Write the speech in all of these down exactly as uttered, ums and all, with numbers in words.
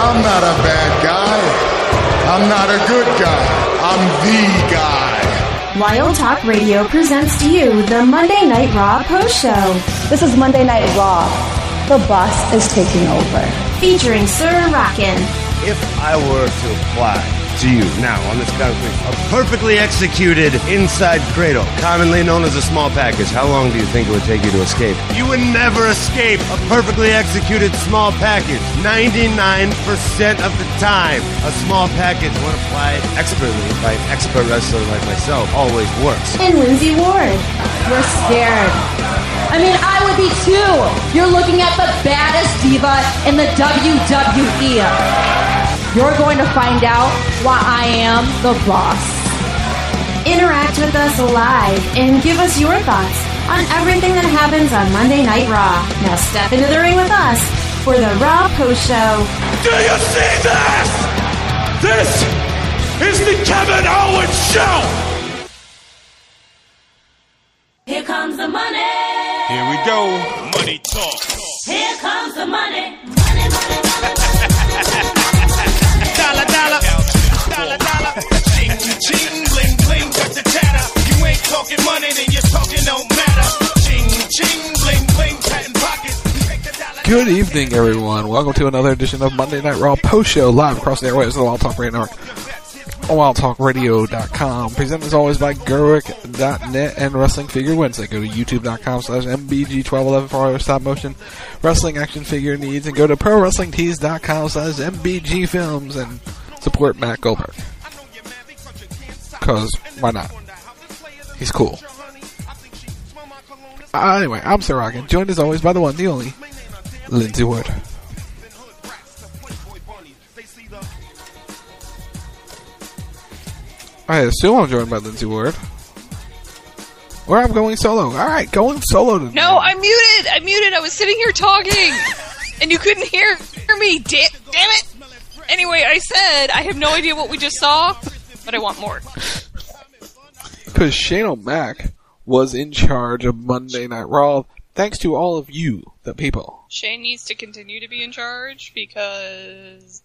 I'm not a bad guy. I'm not a good guy. I'm the guy. Wild Talk Radio presents to you the Monday Night Raw post show. This is Monday Night Raw. The boss is taking over. Featuring Sir Rockin'. If I were to apply to you now on this kind of thing, a perfectly executed inside cradle, commonly known as a small package, how long do you think it would take you to escape? You would never escape a perfectly executed small package. ninety-nine percent of the time, a small package, when applied expertly by an expert wrestler like myself, always works. And Lindsay Ward. We're scared. I mean, I would be too. You're looking at the baddest diva in the W W E. You're going to find out why I am the boss. Interact with us live and give us your thoughts on everything that happens on Monday Night Raw. Now step into the ring with us for the Raw Post Show. Do you see this? This is the Kevin Owens Show. Here comes the money. Here we go. Money talk. Here comes the money. Money, money, money, money. Dollar, dollar. Dollar, dollar. Ching, ching, bling, bling, cut the chatter. You ain't talking money, then your talking don't matter. Ching, ching, bling, bling, patent pockets. Good evening, everyone. Welcome to another edition of Monday Night Raw Post Show, live across the airwaves of the Wild Talk Radio Network on wild talk radio dot com. Presented as always by Gerwick dot net and Wrestling Figure Wednesday. Go to youtube dot com slash M B G twelve eleven for all your stop motion wrestling action figure needs, and go to pro wrestling tees dot com slash M B G films and support Matt Goldberg. Because, why not? He's cool. Uh, anyway, I'm Sir Rockin', joined as always by the one, the only, Lindsay Wood. I assume I'm joined by Lindsay Ward. Or I'm going solo. Alright, going solo tonight. No, I'm muted! I'm muted! I was sitting here talking! And you couldn't hear, hear me! Da- damn it! Anyway, I said, I have no idea what we just saw, but I want more. Because Shane O'Mac was in charge of Monday Night Raw, thanks to all of you, the people. Shane needs to continue to be in charge, because...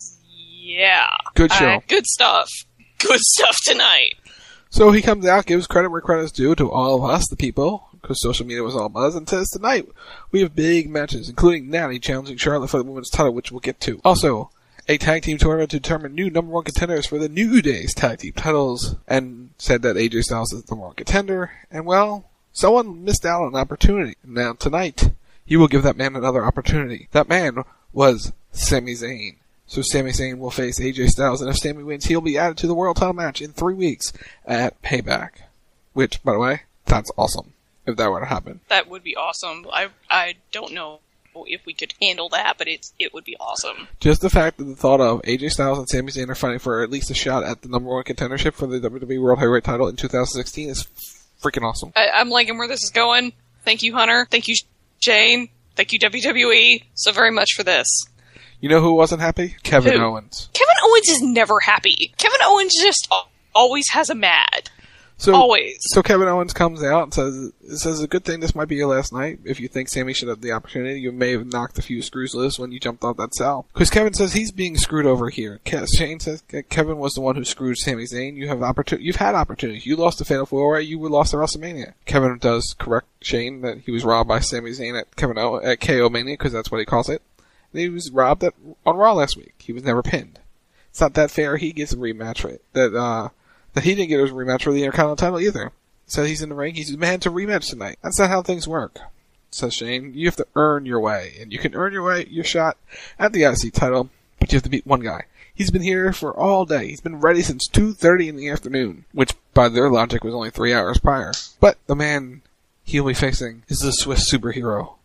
Yeah. Good show. Uh, good stuff. Good stuff tonight. So he comes out, gives credit where credit's due to all of us, the people, because social media was all buzz, and says tonight we have big matches, including Natty challenging Charlotte for the women's title, which we'll get to. Also, a tag team tournament to determine new number one contenders for the New Day's tag team titles, and said that A J Styles is the number one contender, and well, someone missed out on an opportunity. Now tonight, he will give that man another opportunity. That man was Sami Zayn. So Sami Zayn will face A J Styles, and if Sami wins, he'll be added to the world title match in three weeks at Payback. Which, by the way, that's awesome, if that were to happen. That would be awesome. I I don't know if we could handle that, but it's it would be awesome. Just the fact that the thought of A J Styles and Sami Zayn are fighting for at least a shot at the number one contendership for the W W E World Heavyweight title in two thousand sixteen is freaking awesome. I, I'm liking where this is going. Thank you, Hunter. Thank you, Shane. Thank you, W W E, so very much for this. You know who wasn't happy? Kevin who? Owens. Kevin Owens is never happy. Kevin Owens just always has a mad. So, always. So Kevin Owens comes out and says, it says, a good thing this might be your last night. If you think Sami should have the opportunity, you may have knocked a few screws loose when you jumped off that cell. Because Kevin says he's being screwed over here. Ke- Shane says Kevin was the one who screwed Sami Zayn. You have opportun- You've had opportunities. You lost the Fatal four-way. You were lost at WrestleMania. Kevin does correct Shane that he was robbed by Sami Zayn at Kevin o- at K O Mania, because that's what he calls it. And he was robbed at, on Raw last week. He was never pinned. It's not that fair. He gets a rematch for it. That, uh, that he didn't get a rematch for the Intercontinental title either. So he's in the ring. He's the man to rematch tonight. That's not how things work, says Shane. You have to earn your way. And you can earn your way, your shot at the I C title, but you have to beat one guy. He's been here for all day. He's been ready since two thirty in the afternoon, which by their logic was only three hours prior. But the man he'll be facing is the Swiss superhero,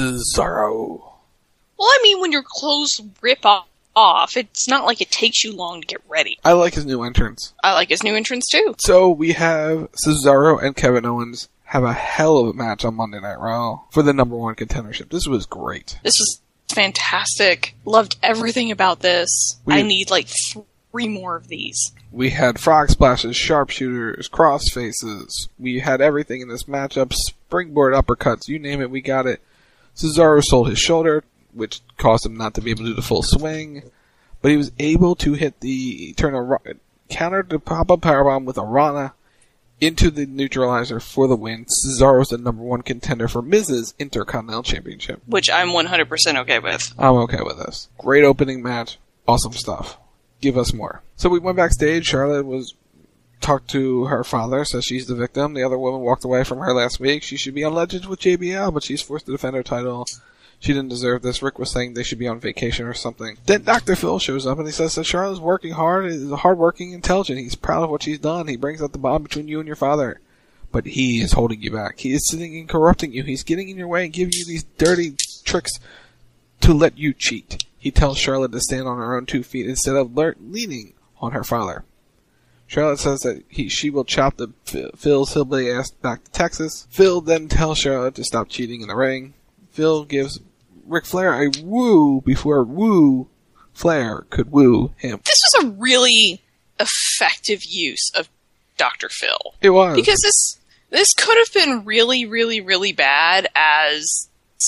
Cesaro. Well, I mean, when your clothes rip off, off, it's not like it takes you long to get ready. I like his new entrance. I like his new entrance, too. So we have Cesaro and Kevin Owens have a hell of a match on Monday Night Raw for the number one contendership. This was great. This was fantastic. Loved everything about this. We, I need, like, three more of these. We had frog splashes, sharpshooters, cross faces. We had everything in this matchup. Springboard uppercuts, you name it, we got it. Cesaro sold his shoulder, which caused him not to be able to do the full swing. but he was able to hit the turn a counter to pop-up powerbomb with a Rana into the neutralizer for the win. Cesaro's the number one contender for Miz's Intercontinental Championship. Which I'm one hundred percent okay with. I'm okay with this. Great opening match. Awesome stuff. Give us more. So we went backstage. Charlotte was talked to her father, says she's the victim. The other woman walked away from her last week. She should be on Legends with J B L, but she's forced to defend her title. She didn't deserve this. Rick was saying they should be on vacation or something. Then Doctor Phil shows up and he says that Charlotte's working hard, is hardworking, intelligent. He's proud of what she's done. He brings out the bond between you and your father. But he is holding you back. He is sitting and corrupting you. He's getting in your way and giving you these dirty tricks to let you cheat. He tells Charlotte to stand on her own two feet instead of le- leaning on her father. Charlotte says that he, she will chop the Phil's hillbilly ass back to Texas. Phil then tells Charlotte to stop cheating in the ring. Phil gives Ric Flair a woo before woo Flair could woo him. This was a really effective use of Doctor Phil. It was. Because this this could have been really, really, really bad, as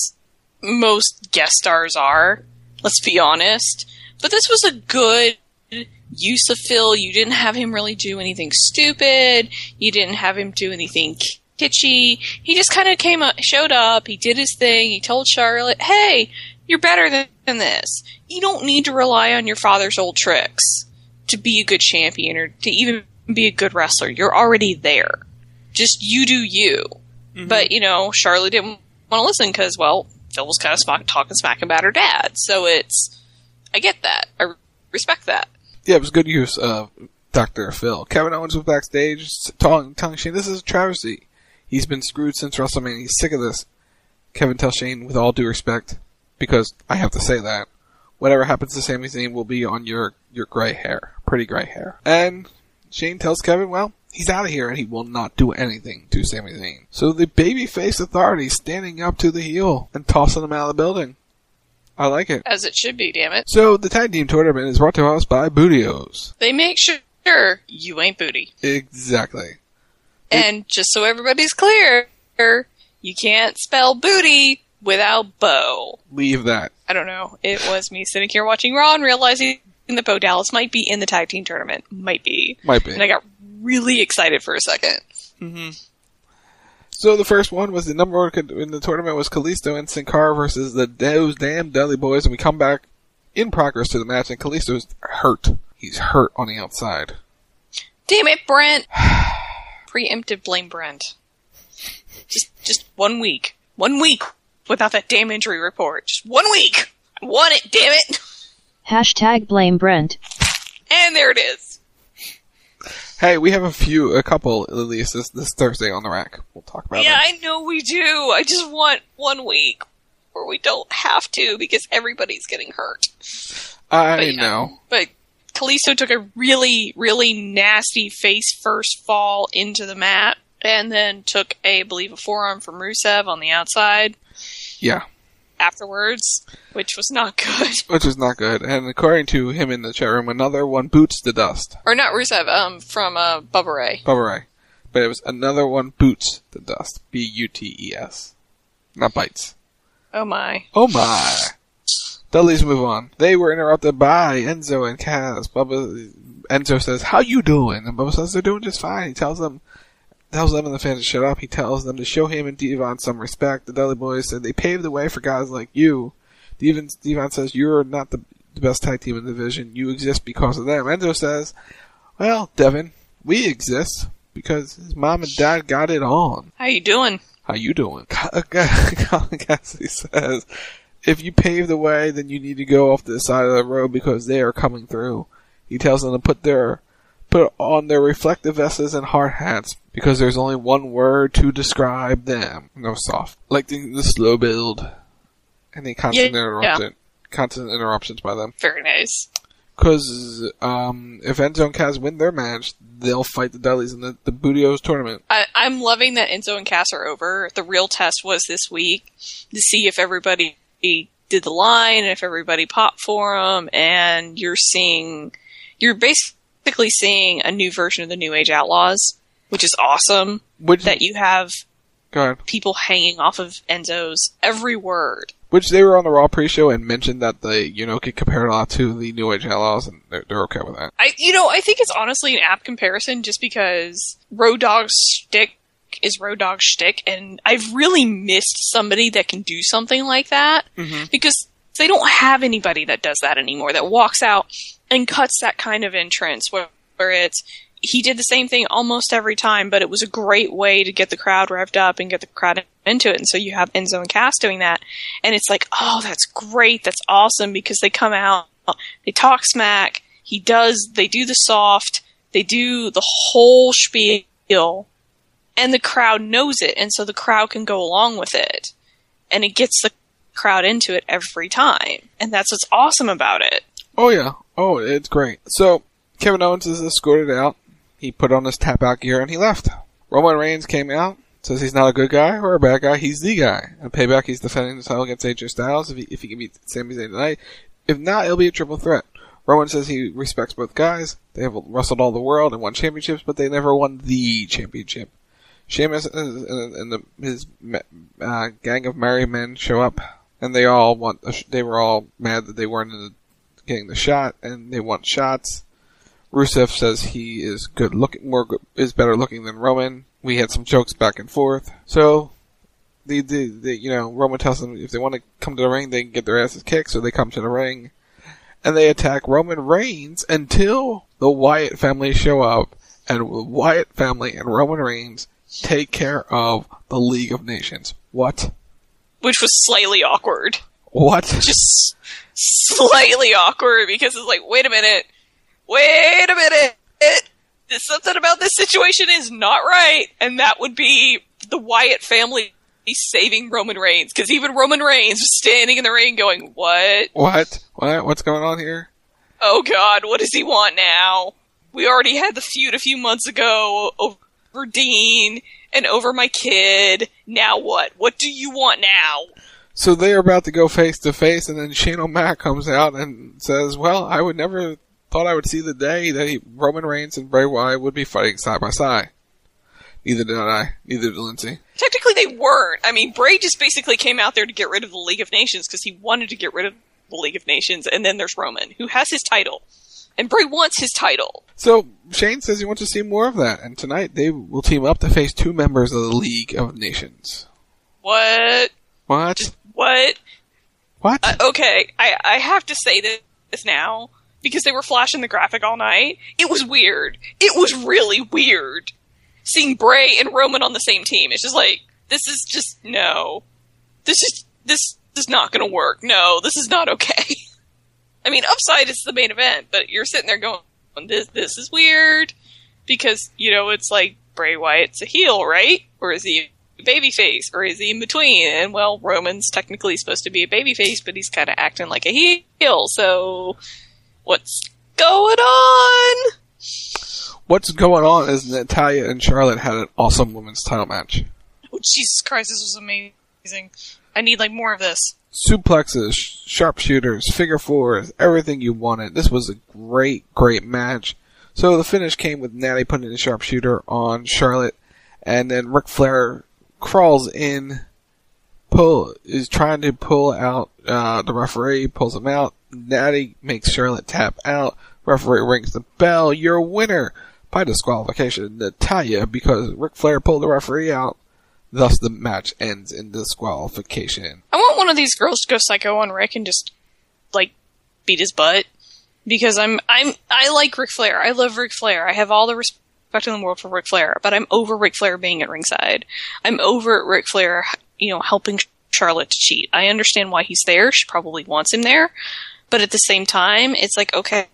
most guest stars are. Let's be honest. But this was a good use of Phil. You didn't have him really do anything stupid. You didn't have him do anything kitschy. He just kind of came up, showed up, he did his thing, he told Charlotte, hey, you're better than, than this. You don't need to rely on your father's old tricks to be a good champion or to even be a good wrestler. You're already there. Just you do you. Mm-hmm. But, you know, Charlotte didn't want to listen because, well, Phil was kind of smack, talking smack about her dad. So it's, I get that. I respect that. Yeah, it was good use of Doctor Phil. Kevin Owens was backstage telling, telling Shane, this is a travesty. He's been screwed since WrestleMania. He's sick of this. Kevin tells Shane, with all due respect, because I have to say that, whatever happens to Sami Zayn will be on your, your gray hair. Pretty gray hair. And Shane tells Kevin, well, he's out of here and he will not do anything to Sami Zayn. So the babyface authority standing up to the heel and tossing him out of the building. I like it. As it should be, damn it. So the tag team tournament is brought to us by Bootios. They make sure you ain't booty. Exactly. And just so everybody's clear, you can't spell booty without Bo. Leave that. I don't know. It was me sitting here watching Raw and realizing that Bo Dallas might be in the tag team tournament. Might be. Might be. And I got really excited for a second. Mm-hmm. So the first one was the number one in the tournament was Kalisto and Sin Cara versus the those damn Dudley Boys, and we come back in progress to the match, and Kalisto's hurt. He's hurt on the outside. Damn it, Brent. Preemptive blame Brent. Just just one week. One week without that damn injury report. Just one week. I want it, damn it. Hashtag blame Brent. And there it is. Hey, we have a few, a couple, at least, this, this Thursday on the rack. We'll talk about it. Yeah, I know we do. I just want one week where we don't have to because everybody's getting hurt. I but, yeah, know. But Kalisto took a really, really nasty face-first fall into the mat and then took, a, I believe, a forearm from Rusev on the outside. Yeah. Afterwards, which was not good. Which was not good. And according to him in the chat room, another one boots the dust. Or not Rusev, um, from uh, Bubba Ray. Bubba Ray. But it was another one boots the dust. B U T E S. Not bites. Oh my. Oh my. Dudley's move on. They were interrupted by Enzo and Kaz. Bubba, Enzo says, how you doing? And Bubba says they're doing just fine. He tells them tells them and the fans to shut up. He tells them to show him and Devon some respect. The Dudley Boys said they paved the way for guys like you. Devon, Devon says you're not the, the best tag team in the division. You exist because of them. Enzo says, well, Devin, we exist because his mom and dad got it on. How you doing? How you doing? Colin Cassidy says, if you pave the way, then you need to go off to the side of the road because they are coming through. He tells them to put their put on their reflective vests and hard hats because there's only one word to describe them. No soft. Like the, the slow build. And the constant yeah, interruption. Yeah. Constant interruptions by them. Very nice. Because um, if Enzo and Kaz win their match, they'll fight the Dudleys in the, the Bootios tournament. I, I'm loving that Enzo and Cass are over. The real test was this week to see if everybody did the line and if everybody popped for them. And you're seeing, you're basically seeing a new version of the New Age Outlaws, which is awesome. Which, that you have Go ahead. people hanging off of Enzo's every word. Which they were on the Raw pre-show and mentioned that they, you know, get compared a lot to the New Age Outlaws, and they're, they're okay with that. I, you know, I think it's honestly an apt comparison just because Road Dogg's shtick is Road Dogg's shtick, and I've really missed somebody that can do something like that Mm-hmm. because they don't have anybody that does that anymore, that walks out and cuts that kind of entrance where, where it's, he did the same thing almost every time, but it was a great way to get the crowd revved up and get the crowd into it. And so you have Enzo and Cass doing that. And it's like, oh, that's great. That's awesome, because they come out, they talk smack. He does, they do the soft, they do the whole spiel, and the crowd knows it. And so the crowd can go along with it. And it gets the crowd into it every time. And that's what's awesome about it. Oh, yeah. Oh, it's great. So, Kevin Owens is escorted out. He put on his tap-out gear and he left. Roman Reigns came out, says he's not a good guy or a bad guy, he's the guy. And Payback, he's defending the title against A J Styles if he, if he can beat Sami Zayn tonight. If not, it'll be a triple threat. Roman says he respects both guys. They have wrestled all the world and won championships, but they never won the championship. Sheamus and, and the, his uh, gang of married men show up, and they all want. A sh- they were all mad that they weren't in the, getting the shot, and they want shots. Rusev says he is good looking, more good, is better looking than Roman. We had some jokes back and forth. So, the, the, the you know, Roman tells them if they want to come to the ring, they can get their asses kicked. So they come to the ring, and they attack Roman Reigns until the Wyatt family show up, and the Wyatt family and Roman Reigns take care of the League of Nations. What? Which was slightly awkward. What? Just slightly awkward, because it's like, wait a minute. Wait a minute. There's something about this situation is not right. And that would be the Wyatt family saving Roman Reigns. Because even Roman Reigns was standing in the ring going, what? What? What? What's going on here? Oh God, what does he want now? We already had the feud a few months ago over Dean and over my kid. Now what? What do you want now? So they are about to go face to face, and then Shane O'Mac comes out and says, well, I would never thought I would see the day that he, Roman Reigns and Bray Wyatt would be fighting side by side. Neither did I. Neither did Lindsay. Technically they weren't. I mean, Bray just basically came out there to get rid of the League of Nations because he wanted to get rid of the League of Nations, and then there's Roman, who has his title. And Bray wants his title. So Shane says he wants to see more of that, and tonight they will team up to face two members of the League of Nations. What? What? Just what? What? Uh, okay, I, I have to say this now, because they were flashing the graphic all night. It was weird. It was really weird. Seeing Bray and Roman on the same team. It's just like, this is just, no. This is, this is not gonna work. No, this is not okay. I mean, Upside is the main event, but you're sitting there going, this, this is weird. Because, you know, it's like, Bray Wyatt's a heel, right? Or is he a babyface? Or is he in between? And, well, Roman's technically supposed to be a babyface, but he's kind of acting like a heel, so what's going on? What's going on is Natalya and Charlotte had an awesome women's title match. Oh, Jesus Christ, this was amazing. I need, like, more of this. Suplexes, sharpshooters, figure fours, everything you wanted. This was a great, great match. So the finish came with Natty putting a sharpshooter on Charlotte, and then Ric Flair crawls in, pull is trying to pull out uh, the referee, pulls him out. Natty makes Charlotte tap out. Referee rings the bell. Your winner by disqualification, Natalya, because Ric Flair pulled the referee out. Thus, the match ends in disqualification. I want one of these girls to go psycho on Rick and just, like, beat his butt. Because I'm, I'm, I like Ric Flair. I love Ric Flair. I have all the respect in the world for Ric Flair. But I'm over Ric Flair being at ringside. I'm over Ric Flair, you know, helping Charlotte to cheat. I understand why he's there. She probably wants him there. But at the same time, it's like, okay,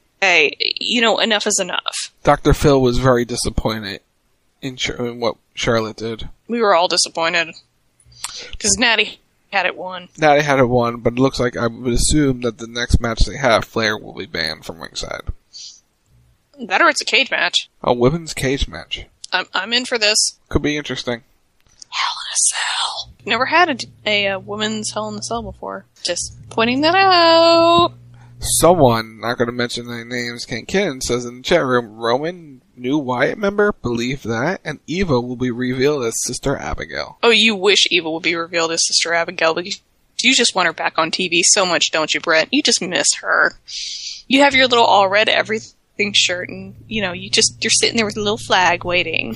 you know, enough is enough. Doctor Phil was very disappointed in, Char- in what Charlotte did. We were all disappointed. Because Natty had it won. Natty had it won, but it looks like I would assume that the next match they have, Flair will be banned from ringside. That or it's a cage match. A women's cage match. I'm, I'm in for this. Could be interesting. Hell in a Cell. Never had a, a, a women's Hell in a Cell before. Just pointing that out. Someone, not going to mention their names, Ken Ken, says in the chat room, Roman new Wyatt member, believe that, and Eva will be revealed as Sister Abigail. Oh, you wish Eva would be revealed as Sister Abigail, because you just want her back on T V so much, don't you, Brent? You just miss her. You have your little all red everything shirt, and, you know, you just, you're sitting there with a little flag waiting.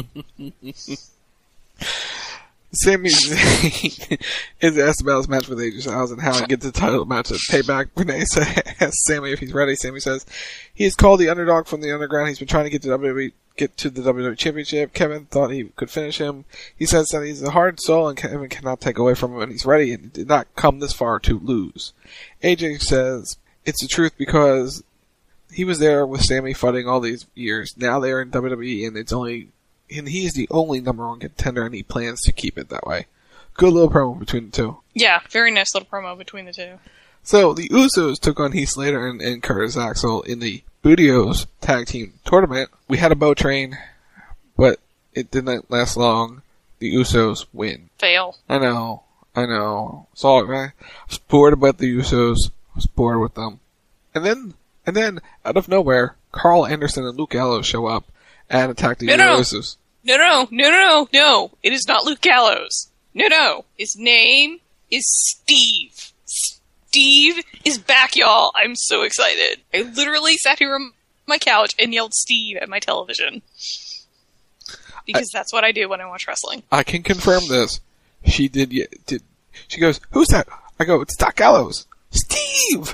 Sami Zayn is asked about his match with A J Styles and how he gets the title match at Payback. Renee asks Sami if he's ready. Sami says he is called the underdog from the underground. He's been trying to get to W W E, get to the W W E Championship. Kevin thought he could finish him. He says that he's a hard soul and Kevin cannot take away from him, and he's ready and did not come this far to lose. A J says it's the truth because he was there with Sami fighting all these years. Now they are in W W E, and it's only and he is the only number one contender, and he plans to keep it that way. Good little promo between the two. Yeah, very nice little promo between the two. So, the Usos took on Heath Slater and, and Curtis Axel in the Booty-O's tag team tournament. We had a bow train, but it didn't last long. The Usos win. Fail. I know. I know. So, I was bored about the Usos. I was bored with them. And then, and then, out of nowhere, Carl Anderson and Luke Gallows show up and attack the no, no. Usos. No, no, no, no, no, no. It is not Luke Gallows. No, no. His name is Steve. Steve is back, y'all. I'm so excited. I literally sat here on my couch and yelled Steve at my television. Because I, that's what I do when I watch wrestling. I can confirm this. She did, did. She goes, who's that? I go, it's Doc Gallows. Steve!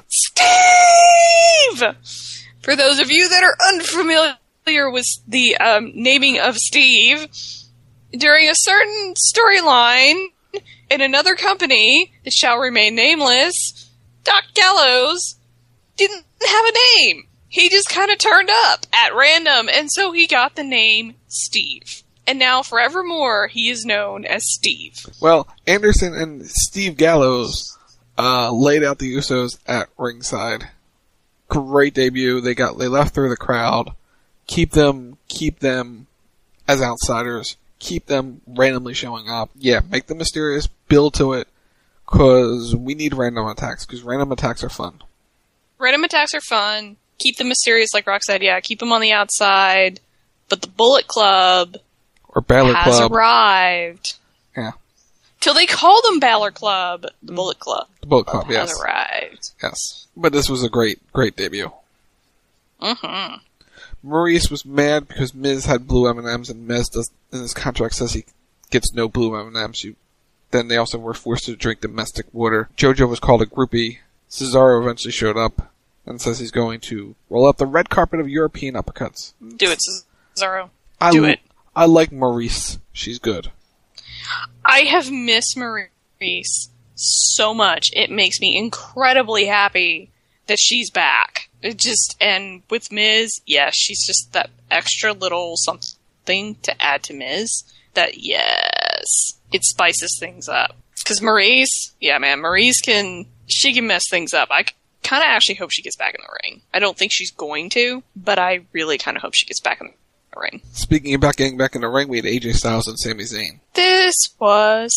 Steve! For those of you that are unfamiliar with the um, naming of Steve, during a certain storyline in another company that shall remain nameless, Doc Gallows didn't have a name. He just kind of turned up at random, and so he got the name Steve. And now, forevermore, he is known as Steve. Well, Anderson and Steve Gallows uh, laid out the Usos at ringside. Great debut. They got they left through the crowd. Keep them, keep them as outsiders. Keep them randomly showing up. Yeah, make them mysterious. Build to it. Because we need random attacks. Because random attacks are fun. Random attacks are fun. Keep them mysterious, like Rock said. Yeah, keep them on the outside. But the Bullet Club or Balor has Club arrived. Yeah. Till they call them Balor Club. The Bullet Club. The Bullet Club, has yes. arrived. Yes. But this was a great, great debut. Mm-hmm. Maurice was mad because Miz had blue M and M's, and Miz does, in his contract says he gets no blue M and M's. You, then they also were forced to drink domestic water. JoJo was called a groupie. Cesaro eventually showed up and says he's going to roll out the red carpet of European uppercuts. Do it, Cesaro. I Do l- it. I like Maurice. She's good. I have missed Maurice so much. It makes me incredibly happy that she's back. It just, and with Miz, yeah, she's just that extra little something to add to Miz that, yes, it spices things up. Because Maurice, yeah, man, Maurice can, she can mess things up. I kind of actually hope she gets back in the ring. I don't think she's going to, but I really kind of hope she gets back in the ring. Speaking about getting back in the ring, we had A J Styles and Sami Zayn. This was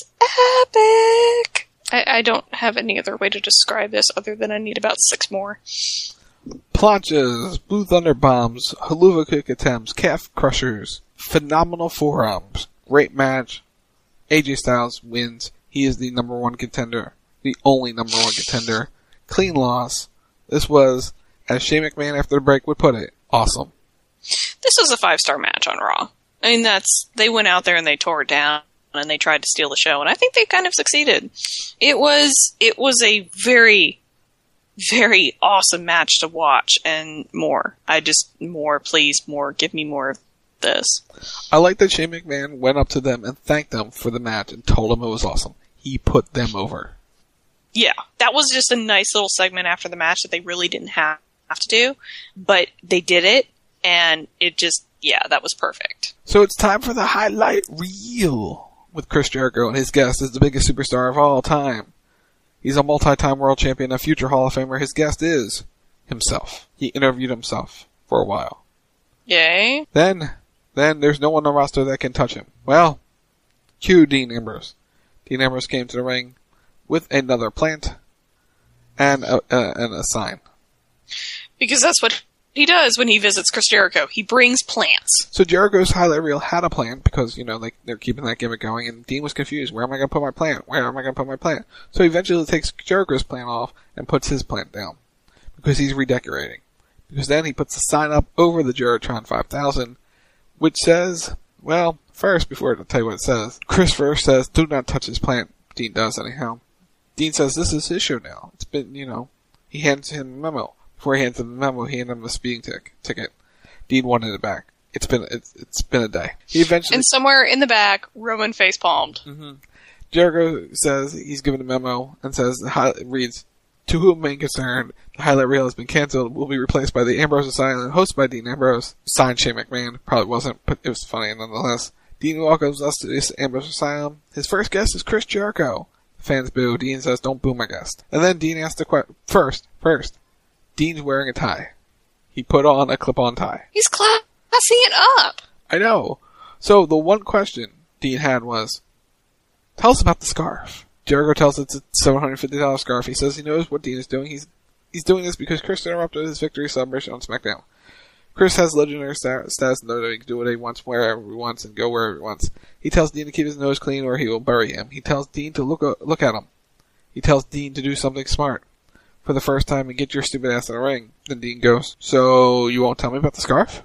epic! I, I don't have any other way to describe this other than I need about six more. Planches, Blue Thunder Bombs, Haluva Kick Attempts, Calf Crushers, phenomenal forearms, great match. A J Styles wins. He is the number one contender, the only number one contender. Clean loss. This was, as Shane McMahon after the break would put it, awesome. This was a five-star match on Raw. I mean, that's, they went out there and they tore it down and they tried to steal the show, and I think they kind of succeeded. It was, it was a very, very awesome match to watch, and more. I just, more, please, more, give me more of this. I like that Shane McMahon went up to them and thanked them for the match and told them it was awesome. He put them over. Yeah, that was just a nice little segment after the match that they really didn't have, have to do, but they did it, and it just, yeah, that was perfect. So it's time for the highlight reel with Chris Jericho, and his guest is the biggest superstar of all time. He's a multi-time world champion, a future Hall of Famer. His guest is himself. He interviewed himself for a while. Yay. Then, then there's no one on the roster that can touch him. Well, cue Dean Ambrose. Dean Ambrose came to the ring with another plant and a, uh, and a sign. Because that's what he does when he visits Chris Jericho. He brings plants. So Jericho's highlight reel had a plant because, you know, like they're keeping that gimmick going, and Dean was confused. Where am I going to put my plant? Where am I going to put my plant? So he eventually takes Jericho's plant off and puts his plant down because he's redecorating. Because then he puts a sign up over the Jerotron five thousand, which says, well, first, before I tell you what it says, Chris first says, do not touch his plant. Dean does anyhow. Dean says, this is his show now. It's been, you know, he hands him a memo. Before he hands him the memo, he handed him a speeding tic- ticket. Dean wanted it back. It's been it's, it's been a day. He eventually and somewhere in the back, Roman face palmed. Mm-hmm. Jericho says he's given a memo and says it reads, "To whom may concern, the highlight reel has been canceled. Will be replaced by the Ambrose Asylum, hosted by Dean Ambrose." Signed Shane McMahon. Probably wasn't, but it was funny nonetheless. Dean welcomes us to this Ambrose Asylum. His first guest is Chris Jericho. The fans boo. Dean says, "Don't boo my guest." And then Dean asks the question. First, first. Dean's wearing a tie. He put on a clip-on tie. He's classing it up. I know. So the one question Dean had was, tell us about the scarf. Jericho tells us it's a seven hundred fifty dollars scarf. He says he knows what Dean is doing. He's he's doing this because Chris interrupted his victory celebration on SmackDown. Chris has legendary sta- status in that he can do what he wants, wherever he wants, and go wherever he wants. He tells Dean to keep his nose clean or he will bury him. He tells Dean to look look at him. He tells Dean to do something smart. For the first time and get your stupid ass in the ring. Then Dean goes, so you won't tell me about the scarf?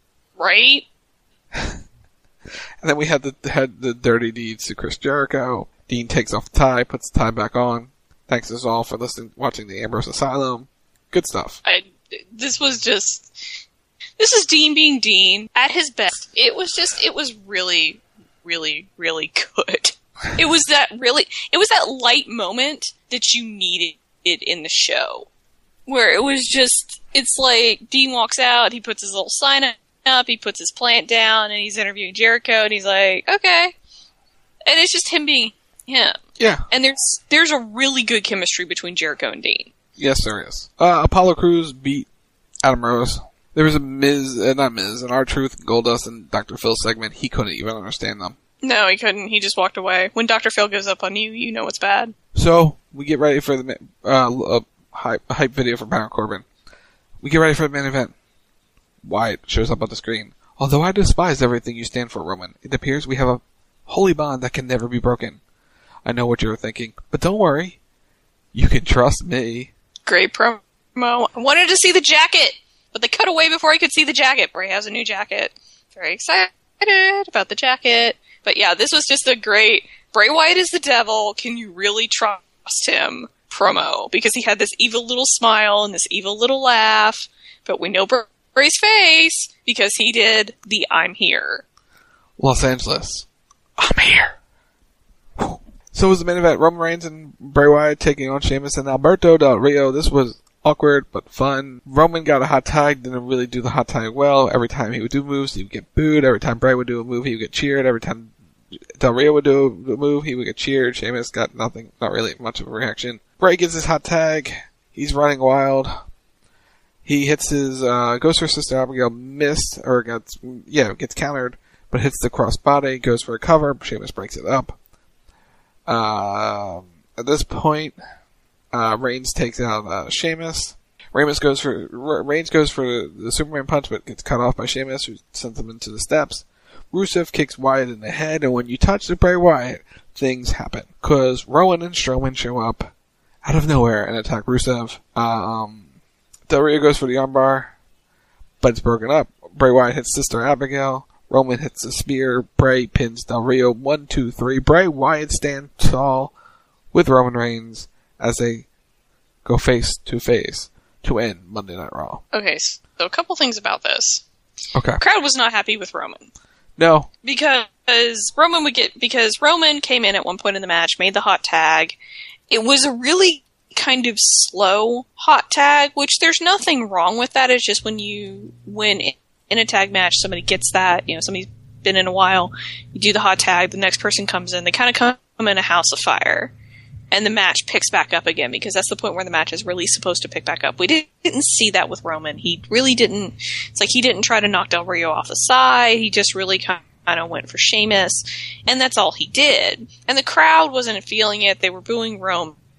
Right? And then we had the had the dirty deeds to Chris Jericho. Dean takes off the tie, puts the tie back on. Thanks us all for listening, watching the Ambrose Asylum. Good stuff. I, this was just, this is Dean being Dean at his best. It was just, it was really, really, really good. It was that really, it was that light moment that you needed it in the show, where it was just, it's like Dean walks out, he puts his little sign up, he puts his plant down, and he's interviewing Jericho, and he's like, okay, and it's just him being him. Yeah. And there's there's a really good chemistry between Jericho and Dean. Yes, there is. Uh, Apollo Crews beat Adam Rose. There was a Miz, uh, not Miz, an R-Truth, Goldust, and Doctor Phil segment. He couldn't even understand them. No, he couldn't. He just walked away. When Doctor Phil goes up on you, you know it's bad. So, we get ready for the uh, uh, hype, hype video for Baron Corbin. We get ready for the main event. Wyatt shows up on the screen. Although I despise everything you stand for, Roman, it appears we have a holy bond that can never be broken. I know what you're thinking, but don't worry. You can trust me. Great promo. I wanted to see the jacket, but they cut away before I could see the jacket. Bray has a new jacket. Very excited about the jacket. But yeah, this was just a great Bray Wyatt is the devil. Can you really trust him promo? Because he had this evil little smile and this evil little laugh. But we know Bray's face because he did the I'm here. Los Angeles. I'm here. So it was the main event. Roman Reigns and Bray Wyatt taking on Sheamus and Alberto Del Rio. This was awkward but fun. Roman got a hot tag, didn't really do the hot tag well. Every time he would do moves, he would get booed. Every time Bray would do a move, he would get cheered. Every time Del Rio would do a move, he would get cheered. Sheamus got nothing, not really much of a reaction. Bray gets his hot tag. He's running wild. He hits his, uh, goes for Sister Abigail, missed, or gets, yeah, gets countered, but hits the crossbody, goes for a cover. Sheamus breaks it up. Uh, at this point, uh, Reigns takes out, uh, Sheamus. Reigns goes for, Reigns goes for the Superman punch, but gets cut off by Sheamus, who sends him into the steps. Rusev kicks Wyatt in the head, and when you touch the Bray Wyatt, things happen. Cause Rowan and Strowman show up out of nowhere and attack Rusev. Uh, um, Del Rio goes for the armbar, but it's broken up. Bray Wyatt hits Sister Abigail. Roman hits the spear. Bray pins Del Rio. One, two, three. Bray Wyatt stands tall with Roman Reigns as they go face to face to end Monday Night Raw. Okay, so a couple things about this. Okay. The crowd was not happy with Roman. No. Because Roman would get, because Roman came in at one point in the match, made the hot tag. It was a really kind of slow hot tag, which there's nothing wrong with that. It's just when you, when in a tag match, somebody gets that, you know, somebody's been in a while, you do the hot tag, the next person comes in, they kind of come in a house of fire, and the match picks back up again, because that's the point where the match is really supposed to pick back up. We didn't see that with Roman. He really didn't, it's like he didn't try to knock Del Rio off the side, he just really kind of went for Sheamus, and that's all he did. And the crowd wasn't feeling it, they were booing Roman.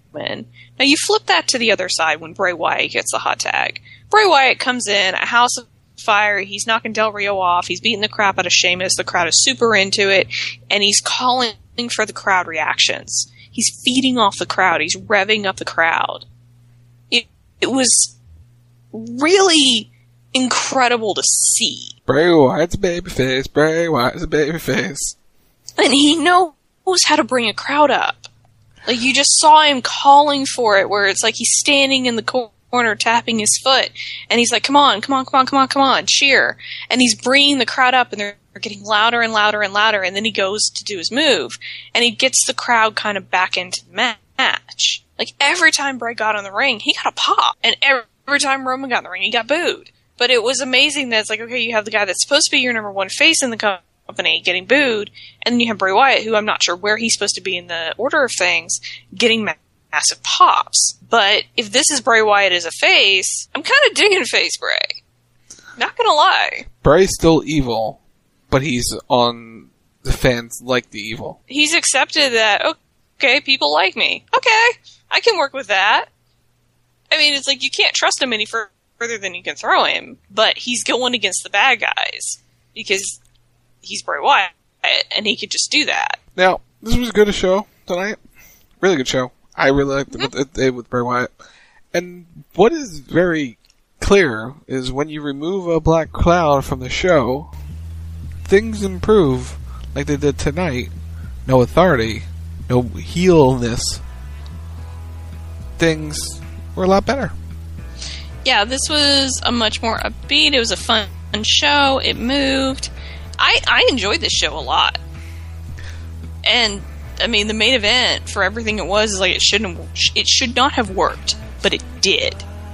Now you flip that to the other side when Bray Wyatt gets the hot tag. Bray Wyatt comes in, a house of fire, he's knocking Del Rio off, he's beating the crap out of Sheamus, the crowd is super into it, and he's calling for the crowd reactions. He's feeding off the crowd, he's revving up the crowd. It, it was really incredible to see. Bray Wyatt's a babyface, Bray Wyatt's a babyface. And he knows how to bring a crowd up. Like, you just saw him calling for it, where it's like he's standing in the corner tapping his foot, and he's like, come on, come on, come on, come on, come on, cheer. And he's bringing the crowd up, and they're getting louder and louder and louder, and then he goes to do his move, and he gets the crowd kind of back into the match. Like, every time Bray got on the ring, he got a pop, and every, every time Roman got in the ring, he got booed. But it was amazing that it's like, okay, you have the guy that's supposed to be your number one face in the company, company getting booed, and then you have Bray Wyatt, who I'm not sure where he's supposed to be in the order of things, getting ma- massive pops. But if this is Bray Wyatt as a face, I'm kind of digging face Bray. Not gonna lie. Bray's still evil, but he's on the fans like the evil. He's accepted that, okay, people like me. Okay, I can work with that. I mean, it's like you can't trust him any further than you can throw him, but he's going against the bad guys because he's Bray Wyatt, and he could just do that. Now, this was a good show tonight. Really good show. I really liked mm-hmm. what they did with Bray Wyatt. And what is very clear is when you remove a black cloud from the show, things improve like they did tonight. No authority, no heelness. Things were a lot better. Yeah, this was a much more upbeat. It was a fun show. It moved. I, I enjoyed this show a lot. And, I mean, the main event, for everything it was, is like it shouldn't, it should not have worked, but it did.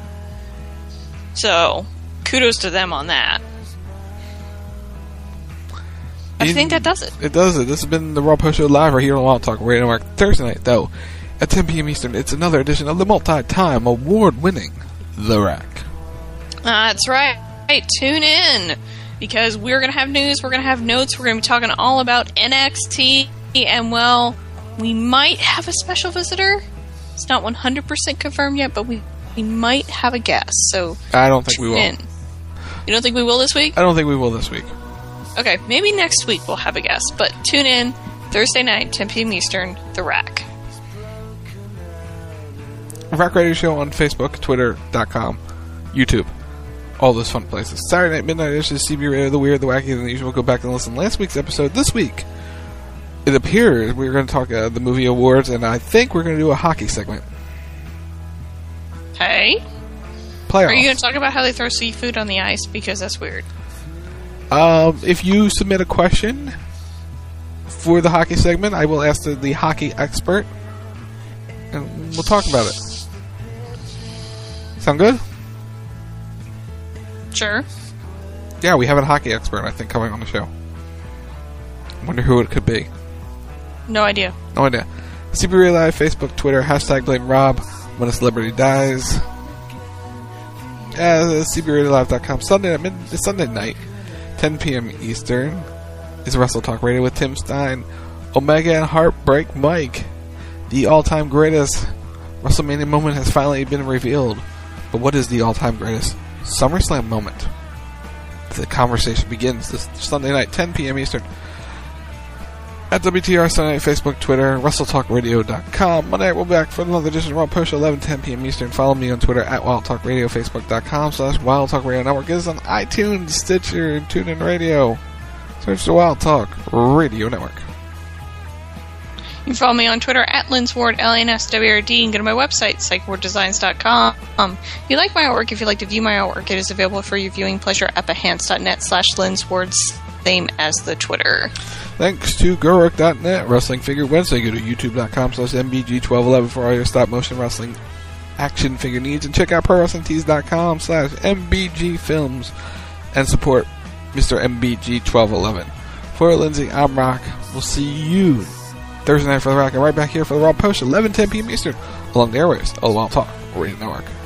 So, kudos to them on that. I In, think that does it. It does it. This has been the Raw Post Show live right here on Wild Talk Radio Network. Thursday night, though, at ten p.m. Eastern, it's another edition of the multi-time award-winning The Rack. Uh, that's right. Hey, tune in. Because we're going to have news, we're going to have notes, we're going to be talking all about N X T, and well, we might have a special visitor. It's not one hundred percent confirmed yet, but we, we might have a guest, so I don't think we will. In. You don't think we will this week? I don't think we will this week. Okay, maybe next week we'll have a guest, but tune in Thursday night, ten p.m. Eastern, The Rack. Rack Radio Show on Facebook, Twitter dot com, YouTube. All those fun places. Saturday night, midnight edition, C B Radio, the weird, the wacky, than the usual. Go back and listen to last week's episode. This week, it appears we're going to talk uh, the movie awards, and I think we're going to do a hockey segment. Hey? Playoffs. Are you going to talk about how they throw seafood on the ice? Because that's weird. Um, if you submit a question for the hockey segment, I will ask the, the hockey expert, and we'll talk about it. Sound good? Sure. Yeah, we have a hockey expert, I think, coming on the show. I wonder who it could be. No idea. No idea. C B Radio Live, Facebook, Twitter, hashtag blame Rob when a celebrity dies. Uh, C B radio live dot com. Sunday night, mid- Sunday night, ten p.m. Eastern, is Wrestle Talk Radio with Tim Stein, Omega and Heartbreak Mike. The all-time greatest WrestleMania moment has finally been revealed. But what is the all-time greatest SummerSlam moment? The conversation begins this Sunday night, ten p.m. Eastern. At W T R Sunday Night, Facebook, Twitter, wrestle talk radio dot com. Monday night, we'll be back for another edition of Raw Post Show, eleven, ten p.m. Eastern. Follow me on Twitter at Wild Talk Radio, Facebook dot com slash Wild Talk Radio Network. Get us on iTunes, Stitcher, and TuneIn Radio. Search the Wild Talk Radio Network. You can follow me on Twitter at Linsward, L A N S W R D, and go to my website, psych ward designs dot com. Um, if you like my artwork, if you'd like to view my artwork, it is available for your viewing pleasure at behance dot net slash Linsward, same as the Twitter. Thanks to Guruk dot net, Wrestling Figure Wednesday. Go to youtube dot com slash M B G twelve eleven for all your stop motion wrestling action figure needs. And check out pro wrestling tees dot com slash M B G films and support Mister M B G twelve eleven. For Lindsay, I'm Rock. We'll see you Thursday night for the Rock, and right back here for the Raw Post, eleven, ten p.m. Eastern, along the airwaves of the Wild Talk Radio Network.